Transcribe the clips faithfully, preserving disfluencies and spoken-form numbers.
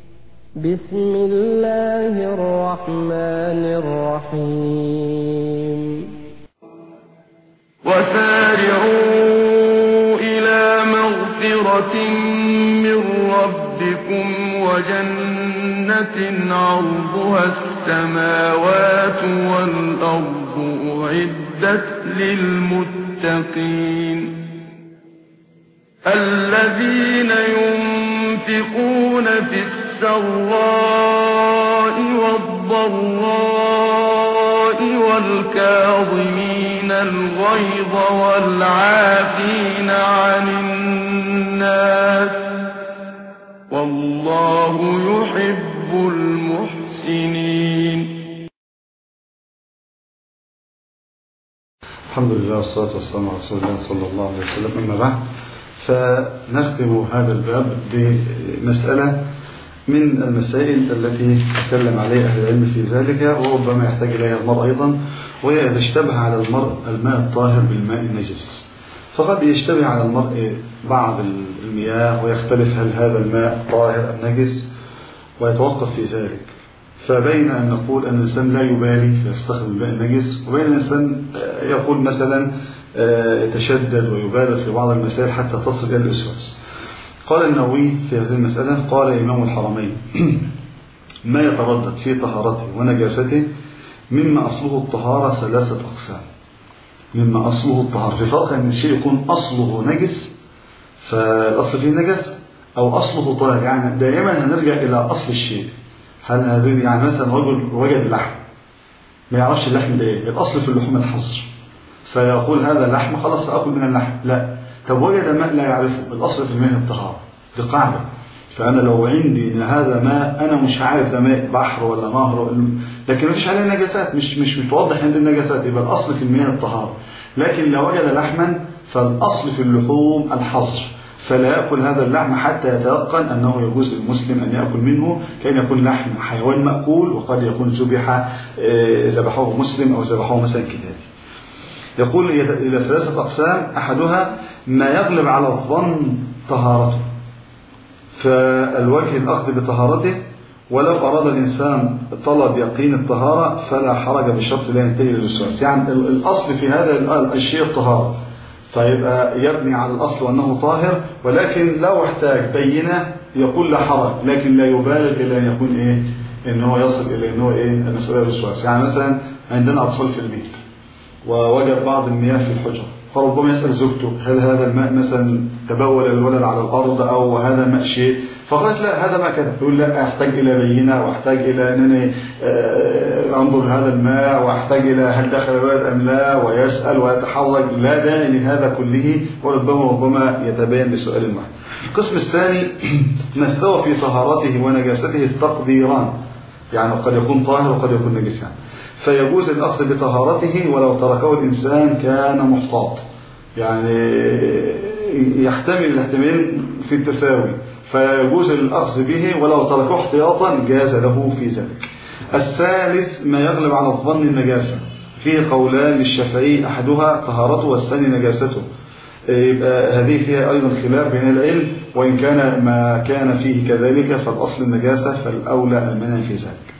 بسم الله الرحمن الرحيم وسارعوا إلى مغفرة من ربكم وجنة عرضها السماوات والأرض أعدت للمتقين الذين ينفقون في السراء والضراء والكاظمين الغيظ والعافين عن الناس والله يحب المحسنين. الحمد لله والصلاة والسلام على رسول الله صلى الله عليه وسلم. أما بعد، فنختم هذا الباب بمسألة من المسائل التي تكلم عليها أهل العلم في ذلك، وربما يحتاج إليها المرء أيضا، وهي إذا اشتبه على المرء الماء الطاهر بالماء النجس. فقد يشتبه على المرء بعض المياه ويختلف هل هذا الماء طاهر أم نجس ويتوقف في ذلك. فبين أن نقول أن الإنسان لا يبالي فيستخدم الماء النجس، وبين الإنسان يقول مثلا يتشدد ويبالغ في بعض المسائل حتى تصل إلى الوسواس. قال النووي في هذه المسألة، قال إمام الحرمين: ما يتردد في طهارته ونجاسته مما أصله الطهارة ثلاثة أقسام. مما أصله الطهارة، في فرق أن الشيء يكون أصله نجس فالأصل فيه نجاسة، أو أصله طاهر. يعني دائما هنرجع إلى أصل الشيء. هل هذه يعني مثلا رجل وجد اللحم ما يعرفش اللحم ده إيه، الأصل في اللحوم الحظر، فيقول هذا اللحم خلاص سأكل من اللحم. لا، طب وجد ماء لا يعرفه، الأصل في الماء الطهارة. دي قاعدة. فأنا لو عندي إن هذا ماء أنا مش عارف ده ماء بحر ولا نهر، لكن ما فيش عليه نجاسات، مش مش متوضح عند النجاسات، يبقى الأصل في الماء الطهارة. لكن لو وجد لحما فالأصل في اللحوم الحظر، فلا يأكل هذا اللحم حتى يتيقن أنه يجوز للمسلم أن يأكل منه، كأن يكون لحم حيوان مأكول، وقد يكون ذبح ذبحه مسلم أو ذبحه مثلا كتاب. يقول إلى ثلاثة أقسام: أحدها ما يغلب على الظن طهارته، فالوجه الأخذ بطهارته، ولو أراد الإنسان طلب يقين الطهارة فلا حرج بشرط لا ينتهي للوسواس. يعني الأصل في هذا الشيء الطهارة، فيبقى يبني على الأصل وأنه طاهر، ولكن لو احتاج بينة يقول لا حرج، لكن لا يبالغ إلى أن يكون إيه، إنه يصل إلى إنه إيه المسألة الوسواس. يعني مثلا عندنا أطفال في البيت ووجد بعض المياه في الحجرة، فربما يسأل زوجته: هل هذا الماء مثلا تبول الولد على الأرض أو هذا ماء شيء؟ فقالت: لا، هذا ماء كذا. يقول: لا، أحتاج إلى بينة، وأحتاج إلى أنني أنظر هذا الماء، وأحتاج إلى هل دخل الولد أم لا، ويسأل ويتحرج. لا داعي لهذا كله، وربما ربما يتبين بسؤال واحد. القسم الثاني: ما استوى في طهارته ونجاسته التقديران، يعني قد يكون طاهر وقد يكون نجس، يعني فيجوز الأخذ بطهارته ولو تركه الإنسان كان محتاط، يعني يحتمل الاحتمال في التساوي، فيجوز الأخذ به ولو تركه احتياطا جاز له في ذلك. الثالث ما يغلب على الظن النجاسة، فيه قولان للشافعي: أحدها طهارته والثاني نجاسته. يبقى هذه فيها أيضا خلاف بين العلم، وإن كان ما كان فيه كذلك فالأصل النجاسة، فالأولى المنع في ذلك.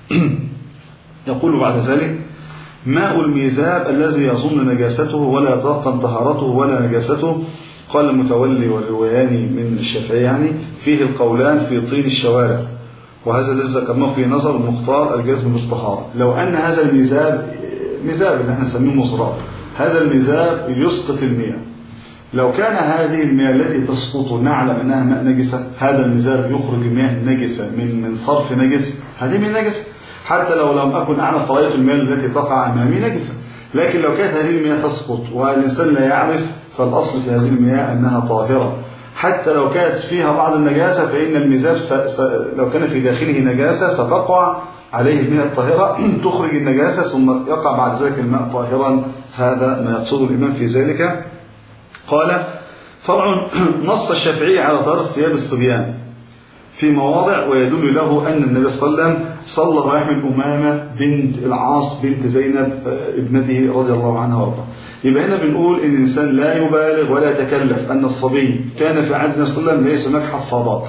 يقول بعد ذلك: ماء الميزاب الذي يظن نجاسته ولا يتيقن طهارته ولا نجاسته. قال المتولي والروياني من الشافعي يعني فيه القولان في طين الشوارع، وهذا الذي ذكرناه في نظر المختار الجزم بالطهارة. لو أن هذا الميزاب، ميزاب اللي احنا نسميه مزراب، هذا الميزاب يسقط المياه، لو كان هذه المياه التي تسقط نعلم أنها ماء نجسة، هذا الميزاب يخرج المياه نجسة من من صرف نجس، هذه من نجسة، حتى لو لم أكن أعلم فرأيت المياه التي تقع أمامي نجسة. لكن لو كانت هذه المياه تسقط والإنسان لا يعرف، فالأصل في هذه المياه أنها طاهرة، حتى لو كانت فيها بعض النجاسة، فإن الميزاب س... س... لو كان في داخله نجاسة ستقع عليه المياه الطاهرة تخرج النجاسة، ثم يقع بعد ذلك الماء طاهرا. هذا ما يقصده الإمام في ذلك. قال: فرع نص الشافعي على طهارة ثياب الصبيان في مواضع، ويدل له أن النبي صلى الله عليه وسلم صلى ويحمل أمامة بنت العاص بنت زينب ابنته رضي الله عنها وارضاها. يبقى هنا بنقول إن الإنسان لا يبالغ ولا يتكلف، أن الصبي كان في عهد النبي صلى الله عليه وسلم ليس هناك حفاضات،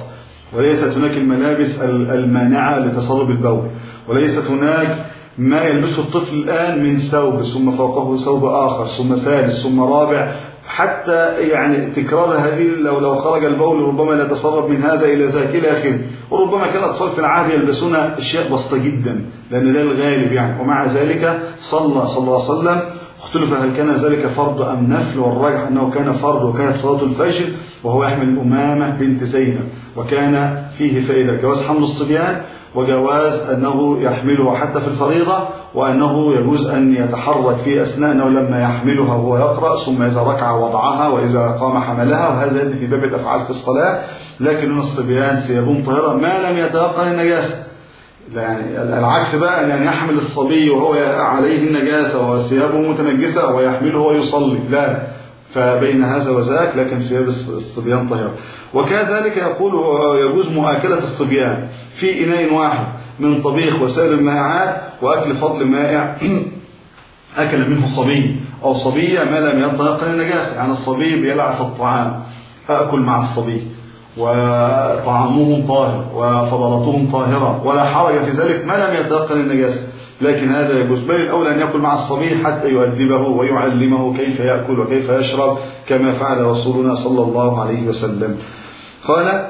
وليست هناك الملابس المانعة لتسرب البول، وليست هناك ما يلبسه الطفل الآن من ثوب ثم فوقه ثوب آخر ثم ثالث ثم رابع، حتى يعني تكرار هذه لو لو خرج البول ربما لا يتسرب من هذا إلى ذاك إلى آخره. وربما كان الأطفال في العهد يلبسون أشياء بسيطة جدا لأن ده الغالب يعني. ومع ذلك صلى صلى الله عليه وسلم، اختلف هل كان ذلك فرض أم نفل، والراجح أنه كان فرض، وكانت صلاة الفجر وهو يحمل أمامة بنت زينب، وكان فيه فائدة جواز حمل الصبيان وجواز أنه يحمله حتى في الفريضة، وأنه يجوز أن يتحرك في أثناء أنه لما يحملها وهو يقرأ، ثم إذا ركع وضعها وإذا قام حملها، وهذا يدي في باب الأفعال في الصلاة. لكن الصبيان ثيابهم طاهرة ما لم يتيقن النجاسة. يعني العكس بقى أن يحمل الصبي وهو عليه النجاسة وثيابه متنجسة ويحمله ويصلي، لا، فبين هذا وذاك، لكن ثياب الصبيان طاهرة. وكذلك يقول يجوز مؤاكلة الصبيان في إناء واحد من طبيخ وسائل المائعات وأكل فضل مائع أكل منه صبي أو صبية ما لم يتيقن النجاسة. يعني الصبي بيلعب في الطعام، أكل مع الصبي وطعامهم طاهر وفضلاتهم طاهرة ولا حرج في ذلك ما لم يتيقن النجاسة، لكن هذا يجوز. بل الأولى أن يأكل مع الصبي حتى يؤدبه ويعلمه كيف يأكل وكيف يشرب كما فعل رسولنا صلى الله عليه وسلم. قال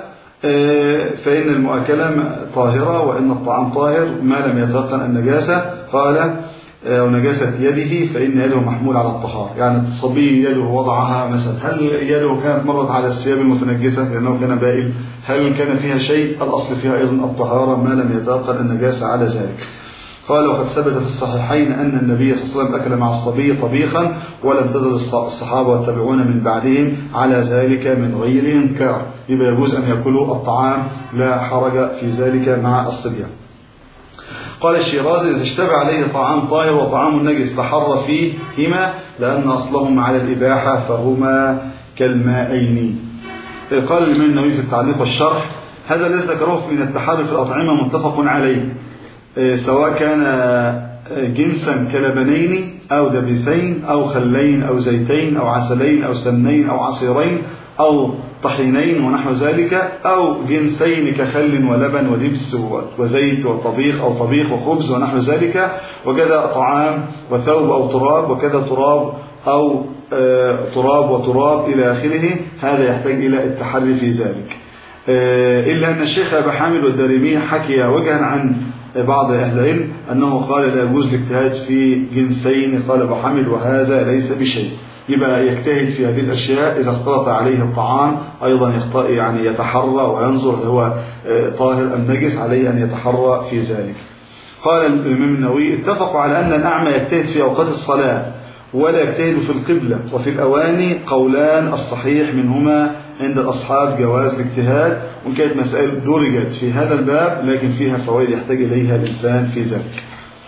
فإن المؤاكلة طاهرة وإن الطعام طاهر ما لم يتيقن النجاسة. قال ونجاسة يده فإن يده محمول على الطهارة. يعني الصبي يده وضعها مثلا، هل يده كانت مرت على الثياب المتنجسة لأنه كان بائل؟ هل كان فيها شيء؟ الأصل فيها أيضا الطهارة ما لم يتيقن النجاسة على ذلك. قال وقد ثبت في الصحيحين أن النبي صلى الله عليه وسلم أكل مع الصبي طبيخا ولم تزل الصحابة والتابعون من بعدهم على ذلك من غير إنكار. يبقى يجوز أن يأكلوا الطعام لا حرج في ذلك مع الصبيان. قال الشيرازي إذا اشتبه عليه طعام طاهر وطعام نجس تحر فيهما لأن أصلهما على الإباحة فهما كالمائين. قال الإمام النووي في التعليق والشرح هذا الذي ذكروه من التحري في الأطعمة متفق عليه، سواء كان جنسا كلبنين أو دبسين أو خلين أو زيتين أو عسلين أو سمنين أو عصيرين أو طحينين ونحو ذلك، أو جنسين كخل ولبن ودبس وزيت وطبيخ أو طبيخ وخبز ونحو ذلك، وكذا طعام وثوب أو تراب، وكذا تراب أو تراب وتراب إلى آخره. هذا يحتاج إلى التحري في ذلك، إلا أن الشيخ أبا حامد والدارمي حكي وجها عن بعض أهل العلم أنه قال لا يجوز الاجتهاد في جنسين. قال أبو حامد وهذا ليس بشيء. يبقى يجتهد في هذه الأشياء إذا اختلط عليه الطعام أيضا يعني يتحرى وينظر هو طاهر أم نجس، عليه أن يتحرى في ذلك. قال الإمام النووي اتفقوا على أن الأعمى يجتهد في أوقات الصلاة ولا يجتهد في القبلة وفي الأواني، قولان الصحيح منهما عند الأصحاب جواز الاجتهاد، وكانت مسائل درجت في هذا الباب لكن فيها فوائد يحتاج إليها الإنسان في ذلك.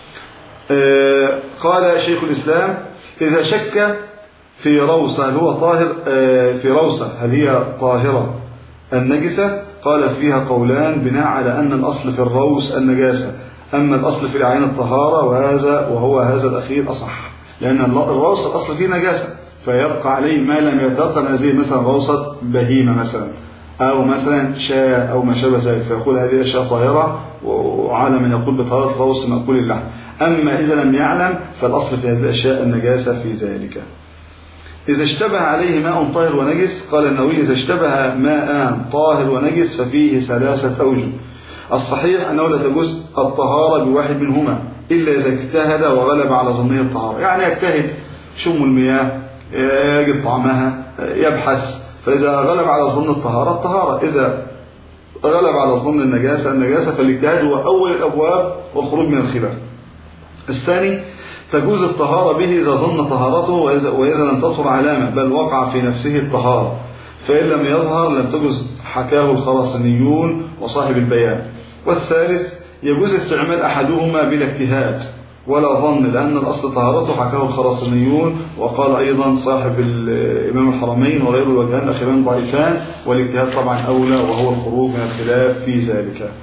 آه قال شيخ الإسلام إذا شك في روسة هل هو طاهر، آه في روسة هل هي طاهرة النجسة؟ قال فيها قولان بناء على أن الأصل في الروس النجاسة، أما الأصل في العين الطهارة، وهذا وهو هذا الأخير أصح، لأن الروس الأصل فيه نجاسة فيبقى عليه ما لم يتيقن هذه، مثلا روسة بهيمة مثلا أو مثلا شاة أو ما شابه ذلك، فيقول هذه أشياء طاهرة، وعلى من يقول بطهارة روس مأكول اللحم. أما إذا لم يعلم فالأصل في هذه الأشياء النجاسة في ذلك. إذا اشتبه عليه ماء طاهر ونجس، قال النووي إذا اشتبه ماء طاهر ونجس ففيه ثلاثة أوجه. الصحيح أنه لا تجوز الطهارة بواحد منهما إلا إذا اجتهد وغلب على ظنه الطهارة. يعني يجتهد شم المياه، يجد طعمها، يبحث، فإذا غلب على ظن الطهارة الطهارة، إذا غلب على ظن النجاسة النجاسة، فالاجتهاد هو أول الأبواب والخروج من الخلاف. الثاني تجوز الطهارة به إذا ظن طهارته وإذا لم تظهر علامة بل وقع في نفسه الطهارة، فإن لم يظهر لم تجوز، حكاه الخراسانيون وصاحب البيان. والثالث يجوز استعمال أحدهما بلا اجتهاد ولا ظن، لأن الأصل طهارته، حكاه الخراسانيون، وقال أيضا صاحب الإمام الحرمين وغير الوجهان الأخيران ضعيفان، والاجتهاد طبعا أولى وهو الخروج من الخلاف في ذلك.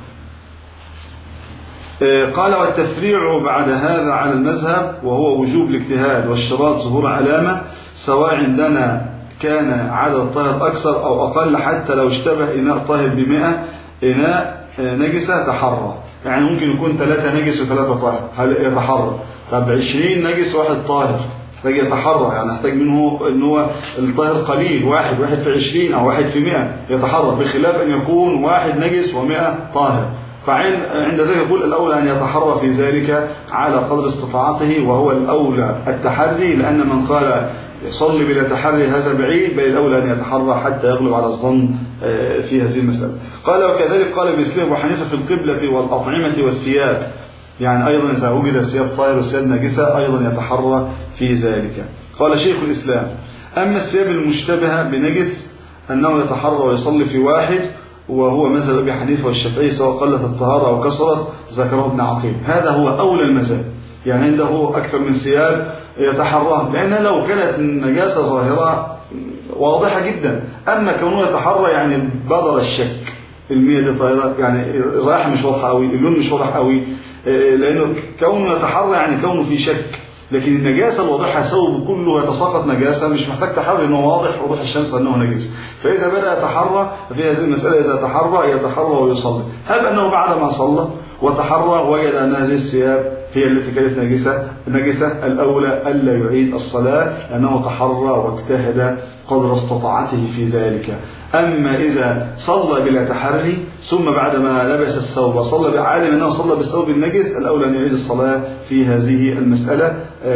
قال والتفريع بعد هذا على المذهب وهو وجوب الاجتهاد واشتراط ظهور علامة، سواء عندنا كان عدد الطاهر أكثر أو أقل، حتى لو اشتبه إناء طاهر بمئة إناء نجسة تحرى، يعني ممكن يكون ثلاثة نجس وثلاثة طاهر، هل يتحرى؟ طب عشرين نجس واحد طاهر، يحتاج يتحرى، يعني يحتاج منه ان هو الطاهر قليل، واحد واحد في عشرين او واحد في مئة يتحرى، بخلاف ان يكون واحد نجس ومئة طاهر. فعند ذلك يقول الأولى أن يتحرى في ذلك على قدر استطاعته، وهو الأولى التحري، لأن من قال يصلي بلا تحري هذا بعيد، بل الأولى أن يتحرى حتى يغلب على الظن في هذه المسألة. قال وكذلك قال بإسلام وحنيفة في القبلة والأطعمة والثياب، يعني أيضا إذا وجد الثياب طاهر والثياب نجسة أيضا يتحرى في ذلك. قال شيخ الإسلام أما الثياب المشتبهة بنجس أنه يتحرى ويصلي في واحد، وهو مذهب أبي حنيفة والشافعي سواء قلت الطهارة أو كثرت، ذكره ابن عقيل. هذا هو أولى المذاهب، يعني عنده أكثر من ثياب يتحرى، لأن لو كانت النجاسة ظاهرة واضحة جدا، أما كونه يتحرى يعني بدر الشك، المية دي طاهرة، يعني الرائحة مش واضحة قوي، اللون مش واضح قوي، لأنه كونه يتحرى يعني كونه في شك. لكن النجاسة الواضحة ثوب كله يتساقط نجاسة، مش محتاج تحرى انه واضح وضوح الشمس انه نجس. فاذا بدأ يتحرى في هذه المسألة، اذا تحرى يتحرى ويصلي. هل انه بعد ما صلى وتحرى وجد ان هذه الثياب هي التي كانت نجسة نجسة الاولى الا يعيد الصلاة، لانه تحرى واجتهد قدر استطاعته في ذلك. أما إذا صلى بلا تحري ثم بعدما لبس الثوب وصلى بعالم أنه صلى بالثوب النجس، الأولى أن يعيد الصلاة في هذه المسألة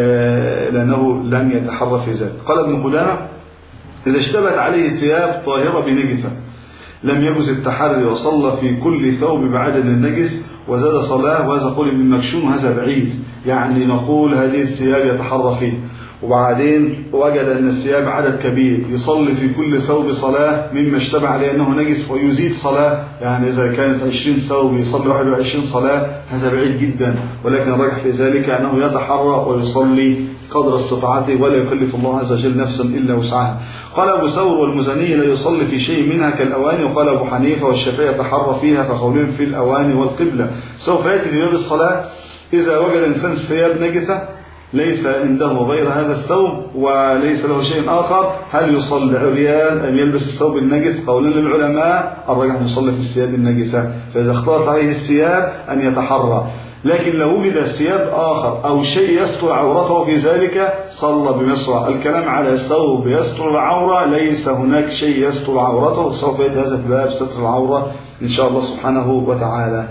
لأنه لم يتحرى في ذلك. قال ابن قدامة إذا اشتبهت عليه ثياب طاهرة بنجسة لم يجوز التحري وصلى في كل ثوب بعدد النجس وزاد صلاة، وهذا قول ابن مكشوم وهذا بعيد، يعني نقول هذه الثياب يتحرى فيه، وبعدين وجد أن الثياب عدد كبير يصلي في كل ثوب صلاة مما اشتبه عليه أنه نجس ويزيد صلاة، يعني إذا كانت عشرين ثوب يصلي واحد وعشرين صلاة، هذا بعيد جدا. ولكن الراجح في ذلك أنه يتحرى ويصلي قدر استطاعته، ولا يكلف الله عز وجل نفسا إلا وسعها. قال أبو ثور والمزني لا يصلي في شيء منها كالأواني، وقال أبو حنيفة والشافعي يتحرى فيها، فقولهم في الأواني والقبلة. سوف يأتي في باب الصلاة إذا وجد إنسان ثياب نجسة ليس عنده غير هذا الثوب وليس له شيء آخر، هل يصلي عريان أم يلبس الثوب النجس؟ قولا للعلماء الراجح أن يصلي في الثياب النجسة، فإذا اختلط عليه الثياب أن يتحرى. لكن لو وجد ثياب آخر أو شيء يستر عورته في ذلك صلى بمصرع. الكلام على ثوب يستر العورة، ليس هناك شيء يستر عورته، سوف يأتي هذا في باب ستر العورة إن شاء الله سبحانه وتعالى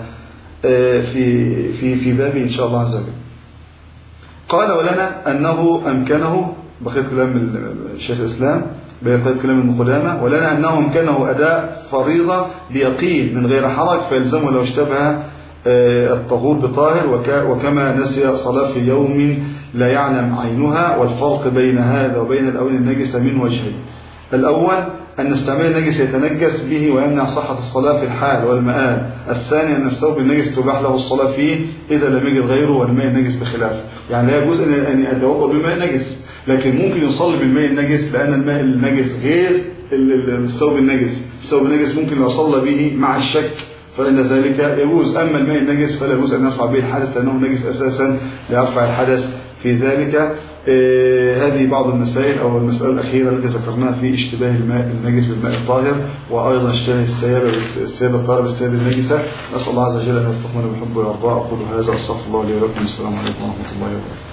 في في في بابه إن شاء الله عز وجل. قال ولنا أنه أمكنه، بقيت كلام الشيخ الإسلام بقيت كلام ابن قدامة، ولنا أنه أمكنه أداء فريضة بيقين من غير حرج فيلزمه لو اشتبه الطهور بطاهر، وكما نسي صلاة في يوم لا يعلم عينها. والفرق بين هذا وبين الأواني النجسة من وجهين: الأول أن استعمال النجس يتنجس به ويمنع صحة الصلاة في الحال والمآل. الثاني أن الثوب النجس تباح له الصلاة فيه إذا لم يجد غيره والماء النجس بخلافه. يعني لا يجوز أن يتوضأ بالماء النجس، لكن ممكن يصلي بالماء النجس، لأن الماء النجس غير الثوب النجس. الثوب النجس ممكن لو صلى به مع الشك فإن ذلك يجوز، أما الماء النجس فلا يجوز أن يرفع به الحدث لأنه نجس أساسا ليرفع الحدث في ذلك. آه هذه بعض المسائل أو المسألة الأخيرة التي ذكرناها في اشتباه الماء النجس بالماء الطاهر، وأيضا اشتباه الثياب بالثياب الطاهرة بالثياب النجسة. نسأل الله عز وجل أن يوفقنا بحبه ويرضاه. أقول هذا، أستغفر الله لي ولكم. السلام عليكم ورحمة الله وبركاته.